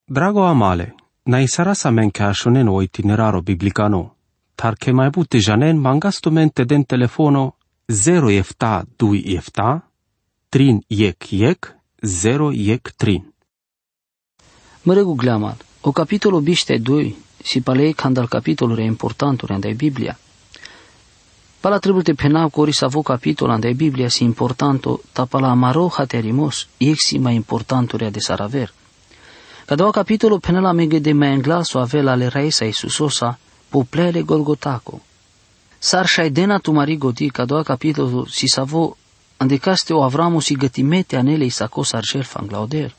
Drago amale, na isara sa men ka shonen o itineraro biblicano, tar ke mai bute janen mangasto mente den telefono 0 efta 2 efta, 3 yek 0 yek 3. Măregu glamal, o capitolo biste 2, si palei când al capitolul e important andai Biblia. Pala trebuie te pena cori să vo capitol andai Biblia si importanto, ta pala amaro haterimos, exi mai importanto rea de saraver. Cada capitolo penela mege de mai englaso avela le raisa Isusosa, poplele Golgotaco. Sar shaidena tu mari godi cada capitolo si savo andecaste o Avramo si gătimete anele Isacos argel fanglaudel.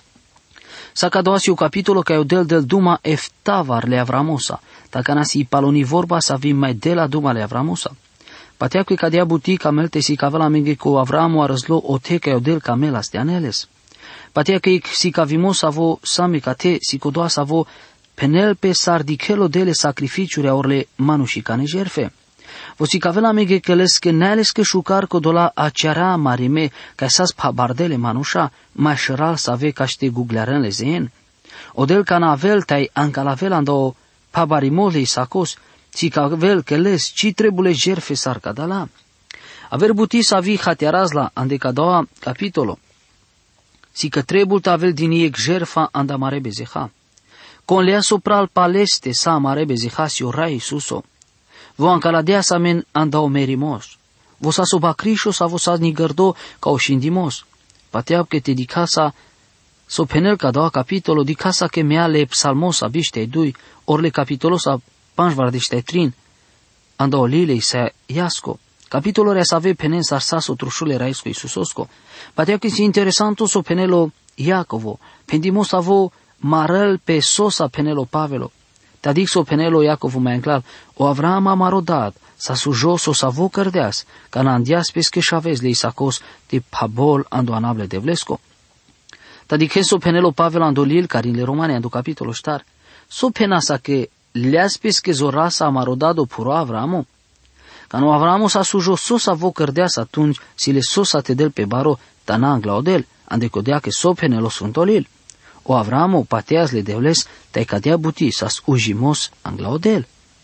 Sa cada si o capitolo ca del duma eftavar le Avramosa, ta cana si paloni vorba sa vim mai de la duma le Avramosa. Patea cu cadea buti camelte si cavela mege cu Avramo arăzlo o te ca del camelas de aneles. Patea că si cavimos avo sami cate si codoa savo penel pe sardicelo dele sacrificiuri orle manuși cane jerfe. Vosi cavela mege căles că neales că șucar codola aceara marime ca sas pabardele manușa mașeral să ave caște guglearele zeen. Odel canavel tai ancalavel ando pabarimole sacos si cavel căles ci trebule jerfe sarcadala. Aver buti să avi hatiarazla ande cadoa capitolo. Si că trebul tavel din iec jerfa anda mare bezeha. Con lea sopral paleste sa mare bezeha si orai Isuso. Vo ancaladea sa men anda omerimos. Vo sa sobacrișo sa vo sa nigărdo ca o șindimos. Pateab că te dicasa so penel ca doua capitolo dicasa că mea le psalmos abiște dui orle capitolos a panjvardește trin. Anda o lilei sa iasco. Capitolul rea să ave penen sarsaso trușule raisco Isusosco. Patea că si interesanto so penelo Iacovo. Pendimos avo marel pe sosa penelo Pavelo. Tadic so penelo Iacovo mai înclar. O Avram a marodat. Sa sujos o savo cărdeas. Ca n-andias pesche șavez le Isacos de pabol ando anable de vlesco. Tadic so penelo Pavelo ando lil carin le romane ando capitolo star. So penasa că leas pesche zorasa a marodado puro Avramo. Ca nu Avramo sa sujoso sa vo cărdeas atunci si le sosa te del pe baro tana anglaudel, andecodea că so penelo sfântolil. O Avramo pateas le devles tai cadea buti sas ujimos anglaudel.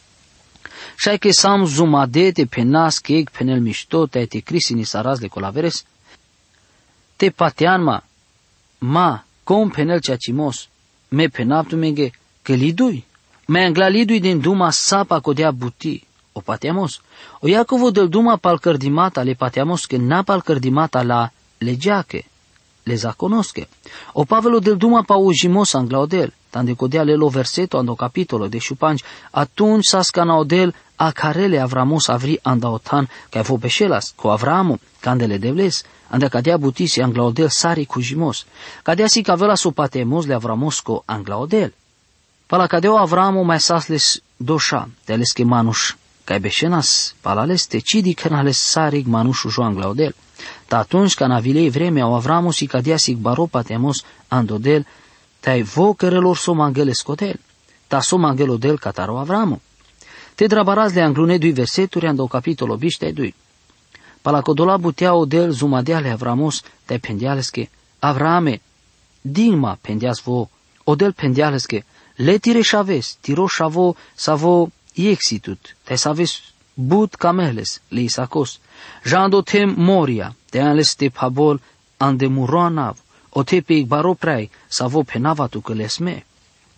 Șai că sam zumade te penas keg penel mișto tai te crisini saraz le colaveres. Te patean ma com penel ceacimos, me penaptu mege că lidui, me anglalidui din duma sapa codea buti. O pateamos. O Iacovo del duma pal cărdimata le pateamos că n-a pal cărdimata la legeache, le zaconosche. O Pavelo del duma pa ujimos anglaudel, tande codea lelo verseto ando capitolo de șupanci, atunci sas canaudel a carele Avramos avri andaotan ca vo peșelas, cu Avramo, candele devles, ande cadea butisi anglaudel sari cujimos, cadea si cavela so patemos le Avramosco anglaudel. Pala cadeo Avramo mai sasles doșa, teles că manuș, ca beșenas palales te cidi canales sarig manușu joan glaudel. Ta atunci ca navilei vremea o Avramo si cadea sig baro patemos andodel, tai vo cărelor so mangele scotel, ta so mangelo del cataro Avramo. Te drabaraz le anglune dui verseturi ando capitolo biște dui. Pala codola butea o del zumadeale Avramos, tai pendiales că Avrame, digma pendias vo, o del pendiales că le tire șaves, tiro șavo, savo iexitut, te saves but cameles, le Isacos, jando tem moria, te anles te pabol, ande muroanav, o te pe baro prai, savo penavatu călesme.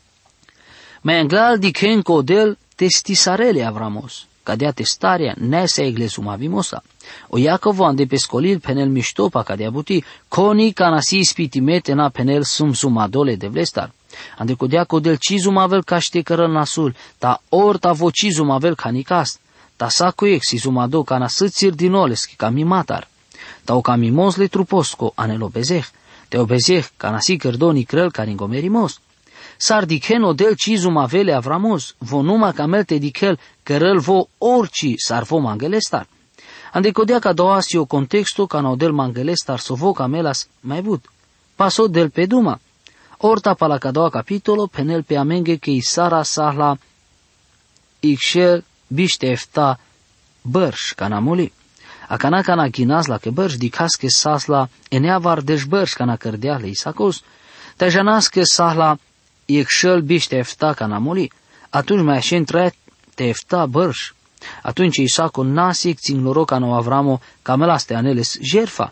Mai anglal dicen co del testisarele Avramos, cadea testarea, nese eglezuma vimosa. O Iacovo ande pescolil penel miștopa cadea buti, coni canasi spitimete na penel sumsumadole de vlestar. Ande codea codel cizum avel caște cărăl nasul, ta orta vo cizum avel canicast, ta sacoiec si zumado cana sățir din oleschi ca mimatar, ta o camimos le truposco anelo bezeh, te obezeh cana si cărdoni crăl caringomerimos. Sar dichen odel cizum avele Avramos, vo numa camel te dichel cărăl vo orci sar vo mangelestar. Ande codea ca doasio contexto cana odel mangelestar so vo camelas mai but, paso del pe duma. Orta pala ca doua capitolo, penel pe amenge că isara sahla ixel biște efta bărș canamuli. A cana ghinaz la că bărș dicas că sasla eneavar deș bărș cana cărdeale Isacos, te janas că sahla ieșel biște efta canamoli, atunci mai așa intră te efta bărș. Atunci Isaco nasic țin loroca no Avramo camela ste aneles jerfa.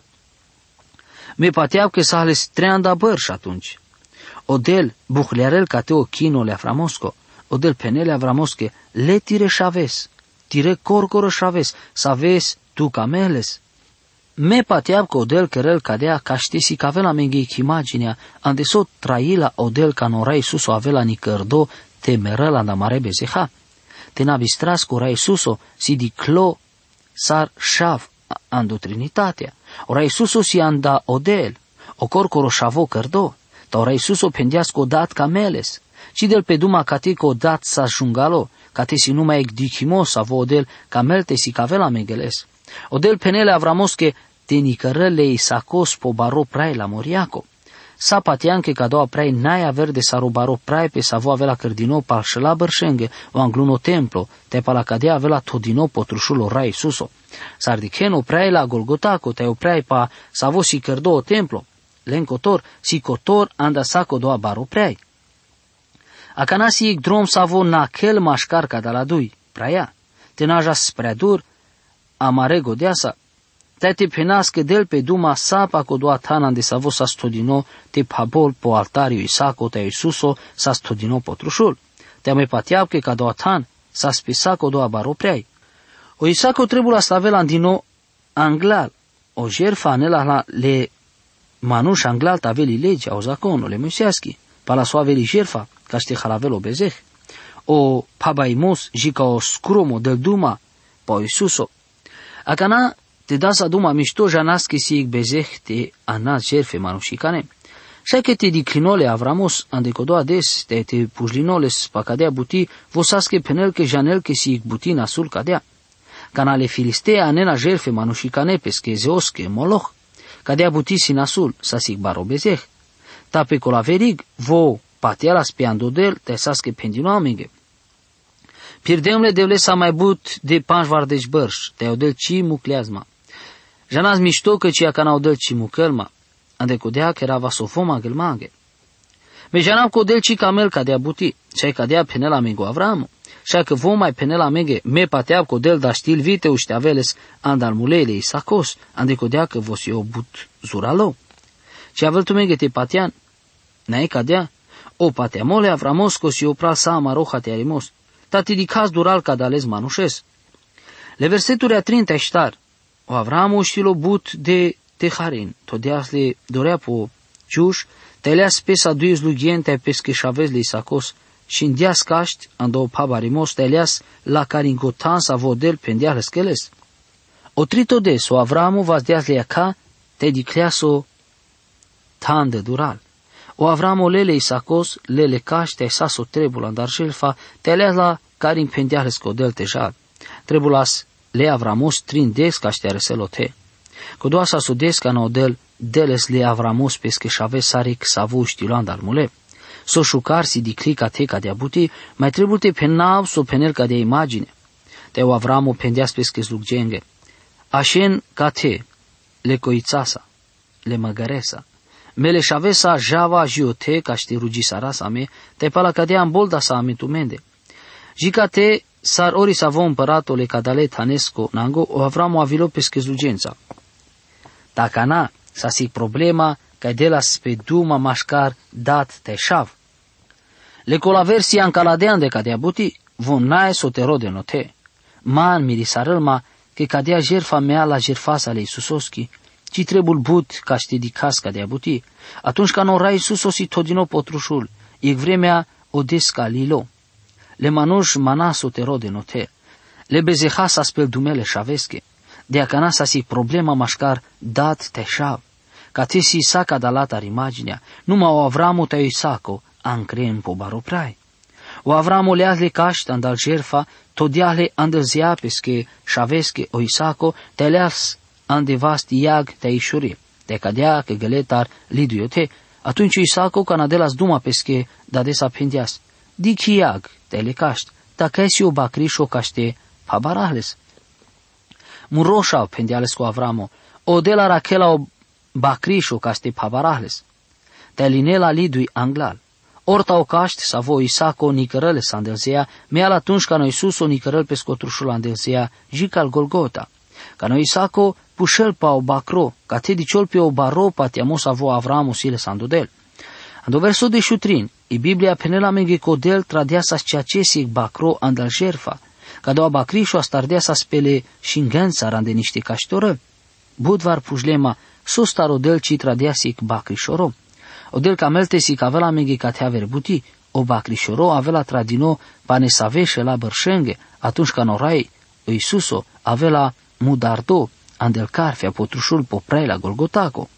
Me pateau că s-a ales treanda bărș atunci. Odel buhlearel ca te o chino le Avramosco, odel penele Avramosche le tire șaves, tire corcoro șaves, saves tu cameles. Me pateau că odel cărel cadea ca știsi că avea menghei imaginea, andesot traila odel ca norai sus o avea nicărdo temeră la namare bezeha. Te navistras cu rai suso si di clo sar șav andu trinitatea. Ora Iisuso si anda odel, o corcoro șavo cărdo, ta ora Iisuso pendească odat cameles, ci del pe duma ca te că odat sa jungalo, ca te si numai ecdichimos avo odel camelte si cavela megeles. Odel penele Avramosche te nicărăle Isacos po baro prai la moriaco. Sa patianche ca doua prai naia verde sa robaro prai pe sa vo avea cărdino palșela bărșenghe, o angluno templo, te pa la cadea avea todino potrușulo rai Iisuso. Sardicheno prai la Golgotaco, te o prai pa sa vo si cărdo o templo, lencotor si cotor anda saco doa baro prai. Acana si ic drom sa vo naquel mașcar ca da la dui, praia, te naja spre dur, amare godeasa, te penască del pe duma sapa co doa tanan de savo sa stodino te pabol po altariu Isaco te Iisuso sa stodino potrușul. Te ame patiau că ca doa tan sa spisa co doa baro preai. O Isaco trebula stavela dino anglal, o jerfa anela la le manuș anglal taveli legea o zaconul le museaschi, pala so aveli jerfa ca ște halavelo bezeh. O pabaimos jica o scromo del duma po Iisuso. Acana te da sa duma mișto janaschi si ic bezeh te anas jerfe manușicane. Șai că te diclinole Avramos andecodoa des te pujlinoles pa cadea buti vosasche penel că janel că si ic buti nasul cadea. Canale filistea anena jerfe manușicane pesche zeosche moloch. Cadea buti si nasul sa sic baro bezeh. Ta pe colaverig vo patea spiandodel te sasche pendino amige. Pierdemle devle sa mai but de panj vardeci bărș, te odel ci mucleazma. Janaz mișto că cia cana odel ci mucălma, ande codea că era vasofoma gălmage. Me janam că odel ci camel cadea buti, și cadea penela mego Avramu, și că vom mai penela mege me patea că odel da stil vite uște aveles andal mulele Isacos, ande codea că vos eu but zuralo. Și avel tu mege te patean, n-ai cadea, o patea mole Avramosco si opral sa amaroha te arimos, tati dicaz dural cadales manușes. Le verseturi a 30 ștar, o Avramu știlo but de teharin, todeasle dorea po ciuș, te leas pesa duiz lugiente pesche șavez le Isacos, și îndeas caști, ando pabarimos, te leas la caringotan sa vodel pendea scheles. O trito des, o Avramu vas deas le aca, te dicleaso tan de dural. O Avramu lele Isacos, lele caști, te saso trebula andar șelfa, te leas la carin pendea scodel tejal. Trebulas le Avramos trin des caști areselote. Codoasa su des ca nodel deles le Avramos pesche șave saric savu știloand al mule. So șucar si diclica teca de abuti, mai trebuie penau so penelca de imagine. Te o Avramu pendeas pesche sluggenge. Așen ca te, le coițasa, le măgăresa. Mele șavesa java jiote ca ști rugisara sa me, te pala cadea în bolda sa ame tu mende. Jica te sar ori sa vo împăratole cadale tanesco nango o Avramu avilo pesche slugența. Dacă na, sa sic problema ca de la speduma mașcar dat te șav. Le colaversia în caladean de cadea buti, von nae sotero de note. Man mirisarălma că cadea jerfa mea la jerfasa le Iisusoschi, ci trebul but ca ști dicas cadea buti. Atunci ca nora Iisusosi todino potrușul, ec vremea o desca lilo. Le manuș mana sotero de note. Le bezeha sa spel dumele șavesche. De acana sa si problema mașcar dat te șav. Ca te si saca dalatar imaginea, numai o Avramu te Isaco, ancrem po baroprai. O Avramu leazle caști andal jerfa, todiale andălzea pesche șavesche o Isaco, te leas andevast iag te ișuri, te cadea că găletar liduiote, atunci Isaco canadelas duma pesche dadesa pendeas. Dic iag te le caști, dacă esi o bacrișo caște pabarahles. Muroșa pendeales cu Avramu, o de la Rachela o bacrișo caște pabarahles. Te linela lidui anglal. Orta o caști, sa vo Isaco nicărăle sa andelzea, meal atunci ca noi sus o nicărăl pe scotrușul andelzea, jic al Golgota. Ca noi Isaco pușel pa o bacro, ca te diciol pe o baro pa tiamo sa vo Avramu sile sa andodel. Ando verso de șutrin, i Biblia penela mege codel tradea sa ceacesic bacro andal jerfa, ca doa bacrișo astardea sa spele șingența rande niște caștoră. Budvar pușlema sostarodel ci tradeasic bacrișoro. Odel camelte si cavela mege catea verbuti, o bacrișoro avela tradino pane saveșe la bărșenghe, atunci ca norai Iisuso avela mudardo andel carfea potrușul poprai la Golgotaco.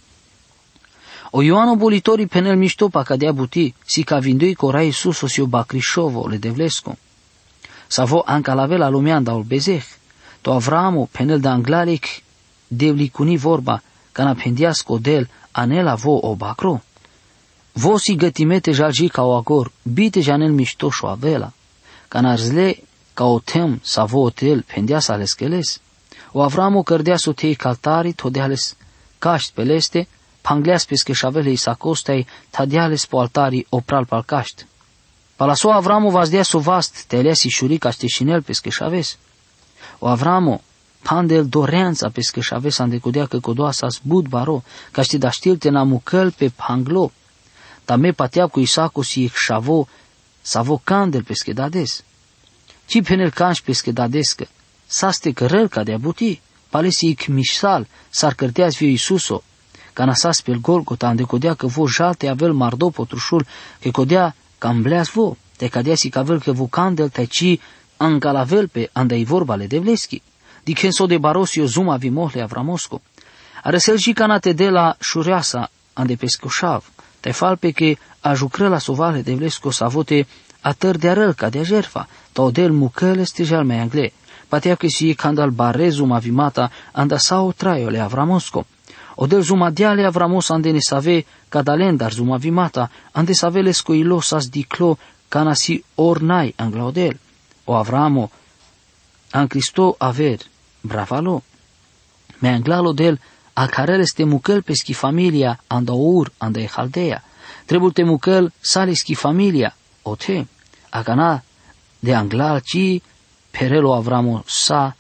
O Ioano bolitorii penel mișto pa cadea buti, si ca vindui corai Iisuso si o bacrișovo le devlesco. Savo anca la vela lumeanda ol bezeh, to Avramo penel da anglalic devlicuni vorba, ca na pendiasco del anela vo o bacro. Vo si gătimete jalji ca o agor, bite janel mișto și o avela, ca na zle ca o tem sa vo otel pendiasa ales scheles. O Avramo cărdea sotei caltari todeales caști peleste, pangleas pesche șavele Isacostei tadeales po altarii opral pal caști. Palaso Avramo vazdea so vast teleas i șurica șteșinel pesche șaves. O Avramo pandel doreanța pesche șaves andecodea că codoasa zbud baro, ca ști da știlte na mucăl pe panglo. Tame patea cu Isaco si ec șavo, savo candel pesche dades. Ci penel canș pesche dadescă, saste cărăl ca de abuti, palesi ec mișsal, s-ar cărteaz viu Iisuso, ca nasas pel Golgota andecodea că vo jalte avel mardo potrușul, că codea cam bleas vo, te cadea si cavel că vo candel te ci ancalavel pe andai vorba le devleschi. Dichenso de barosio zuma vimohle Avramosco. Aresel și canate de la șureasa ande pescoșav, te falpe că ajucră la sovale devlesco să vote atăr de arăl ca de jerfa, todel mucăle stejal mai angle, patea că si candal bare zuma vimata anda sau traiole Avramosco. Odel zuma diale Avramos ande ne save cadalendar zuma vimata, ande save lesco ilosas diclo canasi ornai anglaodel. O Avramo an Cristo aver bravalo. Me anglalo del a carel este mucăl peschi familia anda ur anda e Haldea. Trebuie te mucăl saleski familia ote. A cana de anglal ci perelo Avramo sa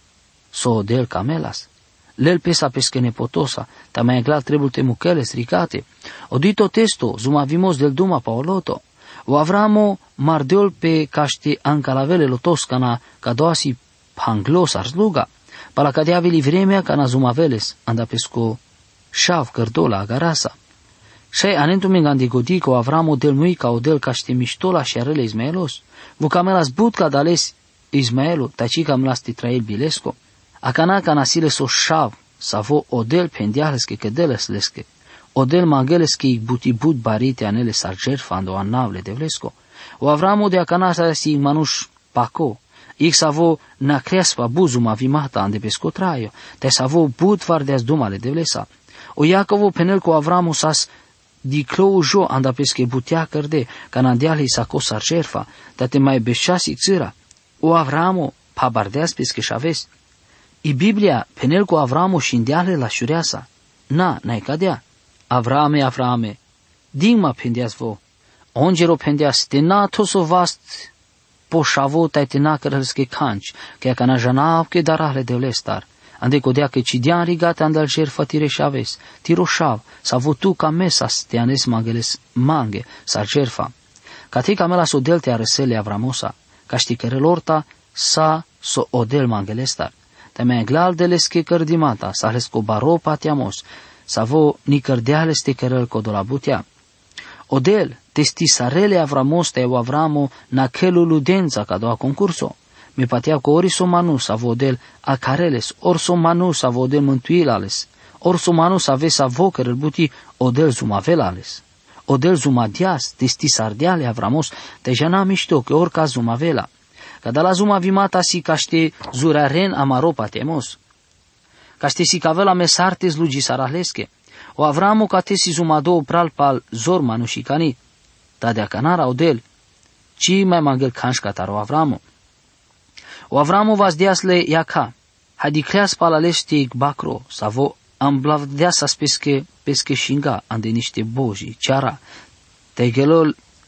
so del camelas. Lel pesa pesche nepotosa, ta mai anglal trebuie te mucăle stricate. Odito testo zuma vimos del duma paoloto. O Avramo mardeol pe caște ancalavele lotoscana ca doasi panglos arsluga, pala cadea veli vremea ca na zumaveles anda pesco șav cărdola agarasa. Șai anentum engandegodi că o Avramo del mui ca o del caște miștola și arele Ismaelos, vucamelas but ca dales Ismaelu, taci cam lasti trael bilesco, acana ca nasile so șav, savo odel pendialesche cădelesleske, odel mangeleski buti but barite anele sarger fando annavle devlesco. O Avramo de acanasa si manuș paco, ic savo na creaspa buzuma vimata ande pesco traio, te savo but vardeas dumale devlesa. O Iacovo penel cu Avramo sas diclou jo anda pesche butea cărde, ca nandeale isaco sargerfa, te te mai beșasi țira. O Avramo pa bardeas pesche șaves. I Biblia penel cu Avramo și indeale la șureasa. N-ai cadea. Avrame, digma pendeas vo. Ongero pendeas te na toso vast po șavo tai te na cărălske canci, că ca na janav că darale de lestar. Ande codea că cidian rigate andal jerfa tire șaves, tiro șav, sa votu ca mesas te anes mangeles mange, sa jerfa. Ca te camela so del te arăsele Avramosa, ca ști cărălorta sa so odel mangelestar. Te mai glal de lesche cărdimata, sa lesco baro patiamos, sa vo ni cărdeales te cărăl codolabutea. Odel, testi sarele Avramos te o Avramo na chelu ludența ca doua concurso. Mi patea cu ori somanus avodel a careles, ori somanus avodel mântuilales, ori somanus avesa vocărăl buti odel zumavelales. Odel zumadias, testi sardeale Avramos, te jana mișto că orca zumavela. Ca da la zuma vimata si caște zuraren amaro patemos. Caște si cavela mesartes lugi saralesche. O Avramo ca te si zumado pral pal zor manușicani. Ta de acanara odel, ci mai mangel canș cataro Avramo. O Avramo vazdeasle iaca, hadi creas palaleste bacro, savo amblavdeasa pesche shinga ande niște boji, ceara, te gelol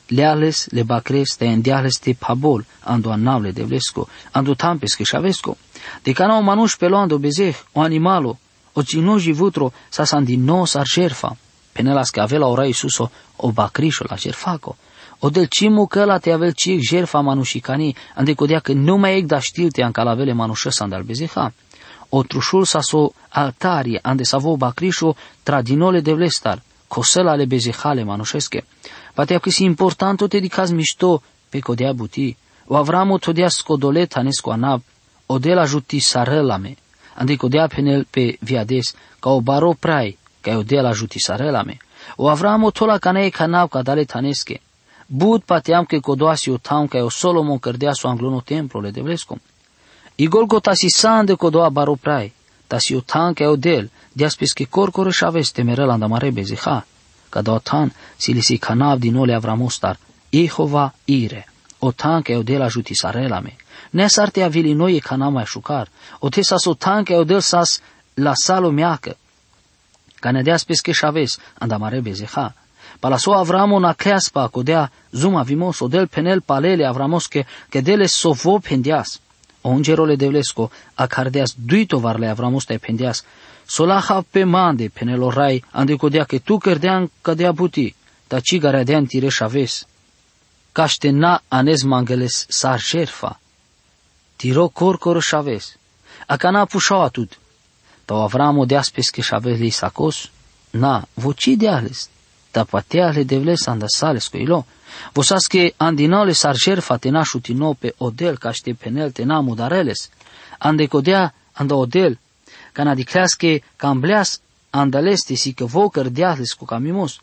leales le bacres te endiales te pabol, ando anavle de vlesco, ando tampes que chavesco. De canao manuș peloando bezeh, o animalo, o cinoji vutro, sa sandino sar șerfa. Penelas că avea ora Iisuso o bacrișo la șerfaco. O del cimu că la te avel ciec șerfa manușicani, ande codea că nu mai ec da știlte an calavele manușă sandal bezeha. O trușul sa so altarie, ande sa vo bacrișo tradinole de vlestar, cosela le bezehale manușesche. Patea că si importanto te dicaz mișto pe codea buti, o avramo todea scodolet anesco anab, o de la juti sarelame, ande codea penel pe viades, ca o baro prai, ca o de la juti sarelame, o avramo tola canee canab ca dale tanesche, bud pateam că codoasi o taun ca o Solomon cărdea so anglono templole de vlescom. Igolgota si sande codoa baro prai, ta si o taun ca o del, diaspes că corcore șaves temerel andamare bezeha, ca da o tan si li si canab din ole avramostar, Jehova ire, o tan ca o de la juti sarelame, nesarte avili noi canam mai șucar, o te sas o tan ca o del sas la salo meacă, ca ne deas pesche șaves, andamare bezeha. Palaso Avramo na creaspa, codea zuma vimos, o del penel palele Avramos că dele sovo pendeas. O ungerole de vlesco, a cardeas duitovarle Avramos te pendeas, solaha pe mande penelo rai, ande codea că tu cărdean cădea buti, ta cigarea dean tire șaves. Caște na anes mangeles sar șerfa. Tiro corcor șaves. A cana pușau atut. Tau Avramo deas pesche șaves li sacos, na, voci deales. Ta pateale de vles anda sales coilo. Vosas que andinale sar șerfa tena șutino pe odel caște penel tena mudareles. Ande codea anda odel, cana dicleas că cambleas andaleste si că vo cărdeales cu camimos.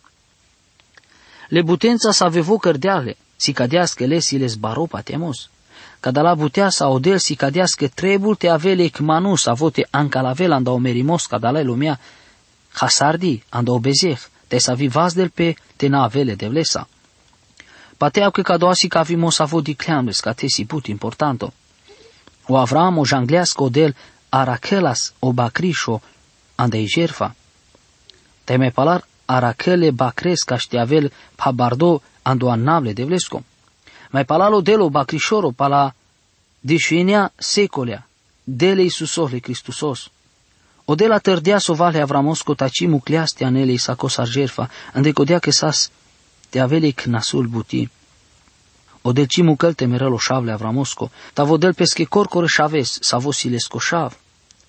Le butența sa vevo cărdeale, si cadeas că lesiles baropa temos. Cada la butea sa odel si cadeas că trebul te avele cmanus avote ancalavel anda o merimos cada la lumea hasardi anda o bezeh. Te sa vi vazdel pe te na avele de vlesa. Pateau că cadoasi ca vimos avut dicleandes ca te si put importanto. O Avram o janglească odel arachelas o bacrișo ande jerfa. Te me palar arachele bacres ca ști avel pa bardo ando annable de vlesco. Mai palalo delo bacrișoro pala dișuinea secolea dele Iisusole Cristusos. O de la tărdea sovale Avramosco taci mucleaste anelei sacos arjerfa, ande codea că sas te avele knasul buti. O del ci mucăl temerel o șavle Avramosco, ta vodel pesche corcore șaves, sa vosilesco șav.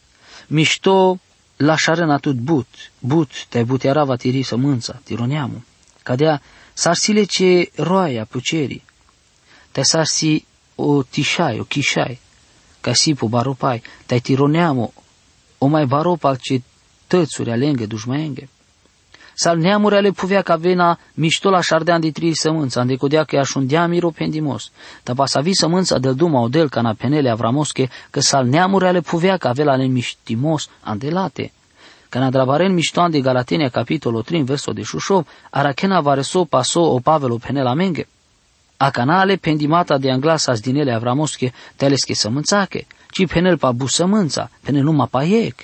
Mișto la șaren atut but, te butearava tiri sămânța, tironeamu. Cadea sarsile ce roaia pucerii, te sarsi o tișai, o chișai, ca si po baropai, te tironeamu, o mai baropa ce tățuri alenghe dușmaenghe. Sal neamuri ale puvea ca vena mișto la șardean de trii sămânța, ande codea că așundea miro pendimos. Ta pasavi sămânța del duma odel ca na penele Avramosche, că sal neamuri ale puvea ca vela le miștimos andelate. Ca na drabaren miștoan de Galatenia capitolul 3 verso de șușov, arachena vareso paso o pavelo penela menge. A canale pendimata de anglasas dinele Avramosche telesche sămânțache, ci penel pa bu sămânța, penel numai pa iec.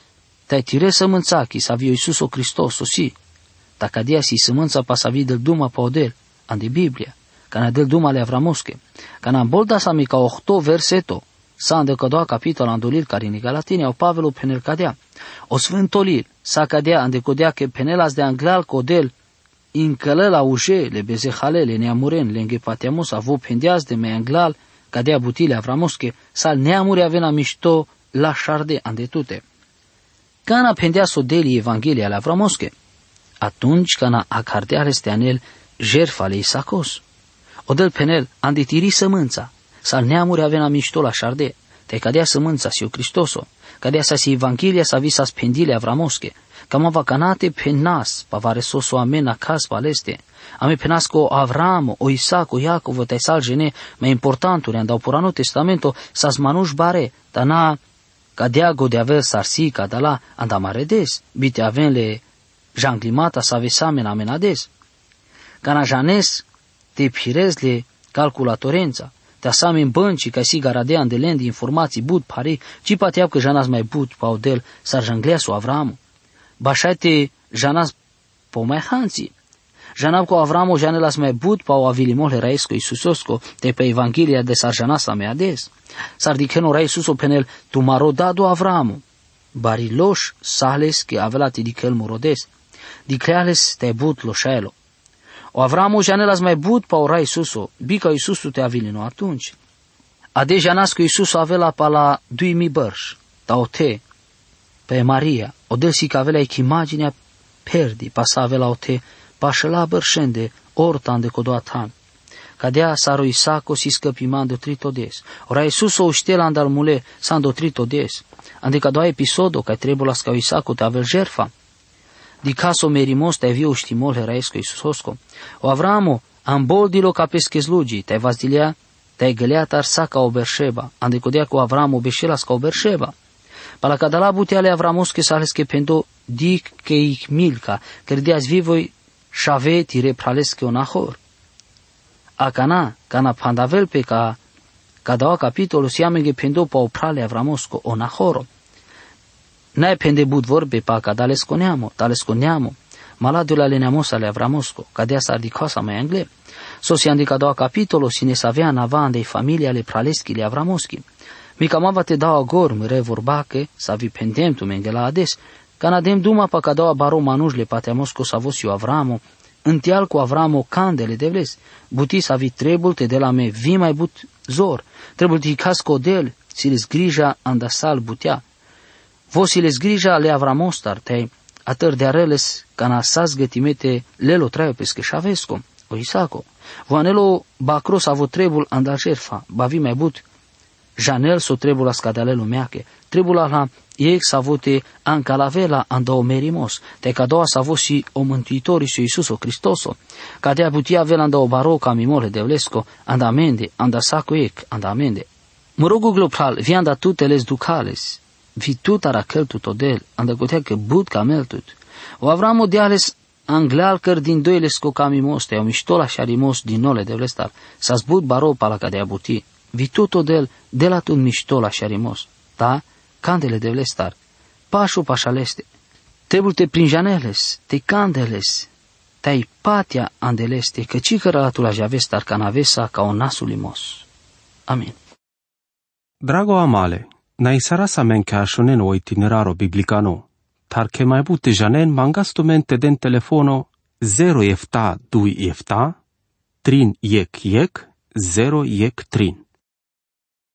Te tire sămânțachi, sa vio Iisus o Hristos, o si. Ta cadia si sămânța pa sa vi del duma pa odel, ande Biblia, ca na del duma le Avramosche, ca na bolda sa mica 8 verseto, sa ande cădoa capitol andolil care în Galatine au Pavelo penel cadea. O sfântolil, sa cadea ande codea că penelas de anglal codel, incălă la ușe, le bezehale, le neamuren, le înghepateamos, avo pendeaz de me anglal, cadea butile Avramosche, sal neamuri avena mișto la șarde andetute. Cana pendea sodeli Evanghelia la Avramosche, atunci cana acardea resteanel jerfa le Isacos. Odel penel andetiri sămânța, sal neamuri avena mișto la șarde, te cadea sămânța si o Cristoso, cadea sa si Evanghelia sa visa spendile Avramosche, cam vacanate penas, pavaresos o amena cas paleste, ame penasco Avramo, o Isaac, o Iacov, te sal gene, mai importanturi, andau purano testamento, sas manuș bare, dana cadea go de avel sarsi, cadala, andamaredes, bite avenle janglimata sa vesamen amenades. Cana janes, te pirezle calculatorența, te asamen băncii, ca si garadean de lendi informații bud pare, ci pateau că janas mai bud pa odel, sar jangleasu Avramo. Bașate janas po mai hanții. Žanavko Avramo žanelas me bud pa o avilimol heraisko Isusosko, te pe Evangelia de sarjanasa me ades. Sardikeno ra Isuso penel tu marodado Avramo. Barilosh sales que avelati dikel morodes. Dicleales te bud loșelo. O Avramo janelas mai bud pa ora Isuso, bica Isusu te avilino atunci. Ade janasco Isuso avela pa la 2000 bărși, ta o te, pe Maria, o desi că avela ec imaginea perdi, pa sa avela o te, pa șela bărșende, ortan de codoatan. Cadea saro Isaco si scăpimando tritodes. Ora Isuso o ștela andal mule sando tritodes. Ande ca doa episodo ca trebulas ca Isaco te avel jerfa. Di caso merimos te viu știmol heraesco Isusosco. O Avramo amboldilo ca pesche slugi, te vazdilea, te gălea tar sa ca o Berșeba. Ande codea cu Avramo beșelas ca o Berșeba. Pala cadala buteale Avramos que sales que pendo dic que ic milca, credeas vivoi șave tire prales que o nahor. Acana, cana pandavel pe ca daua capitolul siamenge pendo pa o prale Avramosco o nahoro. N-ai pende bud vorbe pa ca dalesconeamo, maladul ale neamos ale Avramosco, ca dea sardicoasa mai angle. So si andica doua capitolul sine savea navan de familia ale praleschile Avramoschi. Mica mava te dau agor mere vorbache, sa vi pendem tu mengela ades, cana dem duma pa ca doua baro manujle pateamosco sa vosiu Avramo, întial cu Avramo candele de vles, buti sa vi trebulte de la me vi mai but zor, trebulte casco del, si les grija andasal butea. Vosi les grija le Avramostar, te atăr de areles, cana sas gătimete lelo traio pesche șavesco, o Isaco. Voanelo bacros avo trebul andal jerfa, ba vi mai but, janel so trebul la scadalelu meache, trebul la ex savote anca la vela anda o merimos, te ca doua savosi o mântuitori su Iisuso Cristoso, ca dea butia vela anda o baroca mimole de vlesco, anda amende, anda saco ec, anda amende. Mă rogu global, vi anda tuteles ducales, vi tutara cheltut odel, anda gotea că bud ca meltut. O Avramo deales angleal căr din doilesco ca mimos, te o miștola și arimos din nole de vlestar, sa zbud baro pala ca dea buti. Vi tot odel de la tun miștola și arimos, da? Candele de vlestar, pașu pașaleste, trebuie te prinjaneles, te candeles, te-ai patia andeleste, că cicăra la tu la javestar ca navesa ca o nasulimos. Amin. Drago amale, na isarasa menkäshonen o itineraro biblicano, tar ke mai bute janen mangastumente den telefono 0 efta 2 efta, 3 yek 0 yek 3.